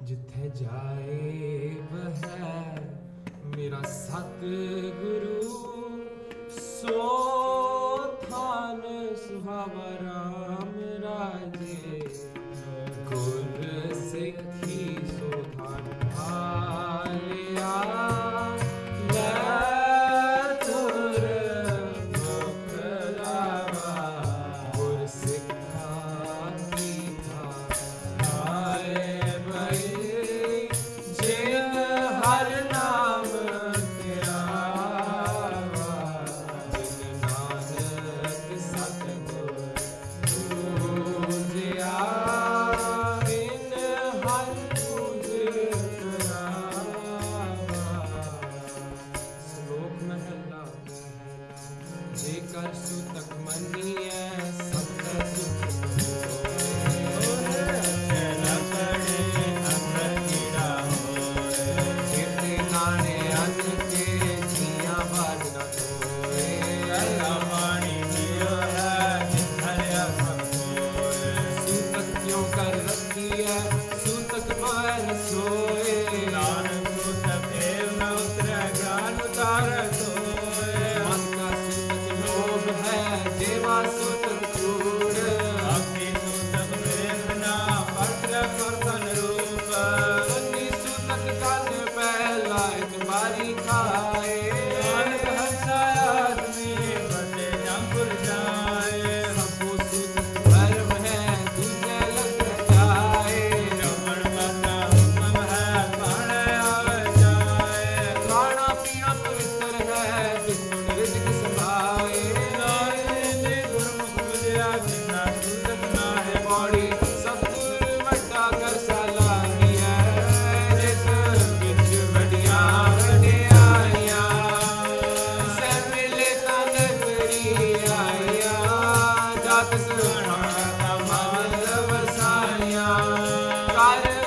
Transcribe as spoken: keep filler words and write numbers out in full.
ਜਿੱਥੇ ਜਾਏ ਬਹਿ ਮੇਰਾ ਸਤਿਗੁਰੂ, ਸੋ ਥਾਨ ਸੁਹਾਵਾ ਰਾਮ ਰਾਜੇ। ਗੁਰ ਸਿੱਖੀ ਸੋ ਥਾਨ ਭਾਲਿਆ, ਲੈ ਤੁਰ ਮੁਖ ਲਾਵਾ। ਗੁਰ ਸਿੱਖਾਂ ਕੀ ਥਾਨ ਆਏ ਬਈ, ਜਿਨ ਹਰ ਨਾਮ ਧਿਆਵਾ। ਜਿਨ ਨਾਨਕ ਸਤਿਗੁਰ ਪੂਜਿਆ, ਬਿਨ ਹਰ ਪੂਜ ਕਰਾਵਾ। ਸ਼ਲੋਕ ਮਹਲਾ। ਜੇਕਰ ਸੁਤਕ ਮੰਨੀਐ ਸਭ ਸੁਖ ਹੋਏ। ਚੇਤੇ ਨਾਣੇ ਅੰਨ ਕੇ ਜੀਆਂ ਬਾਜ ਨਾ ਧੋਏ। ਸੂਤਕ ਕਿਉਂ ਕਰ ਰੱਖੀਐ ਸੂਤਕ ਮਾਰ ਸੋਏ। ਮਨ ਕਾ ਸੂਤਕ ਲੋਭ ਹੈ ਦੇਵਾ ਸੂਤਕ ਕੂੜ। ਬੰਦੀ ਸੂਤਕ ਕੰਨ ਪਹਿਲਾ ਇੱਕ ਵਾਰੀ ਖਾਏ। ਸਭੋ ਸੂਤਕ ਭਰਮ ਹੈ ਦੂਜੇ ਲੱਗ ਜਾਏ। ਖਾਣਾ ਪੀਣਾ ਪਵਿੱਤਰ ਹੈ ਜਿਸਨੂੰ ਰਿਜ਼ਕ ਸਮਾਏ। ਪੌੜੀ ਸਤਿਗੁਰ ਵੱਡਾ ਕਰ ਸਲਾਹੀ ਹੈ, ਜਿਸ ਵਿੱਚ ਵੱਡੀਆਂ ਵਡਿਆਈਆਂ। ਸੈ ਮਿਲੇ ਤਾਂ ਨਗਰੀ ਆਈਆਂ, ਜਤ ਸੁਣਾ ਮਨ ਵਸਾਈਆਂ। ਕਰ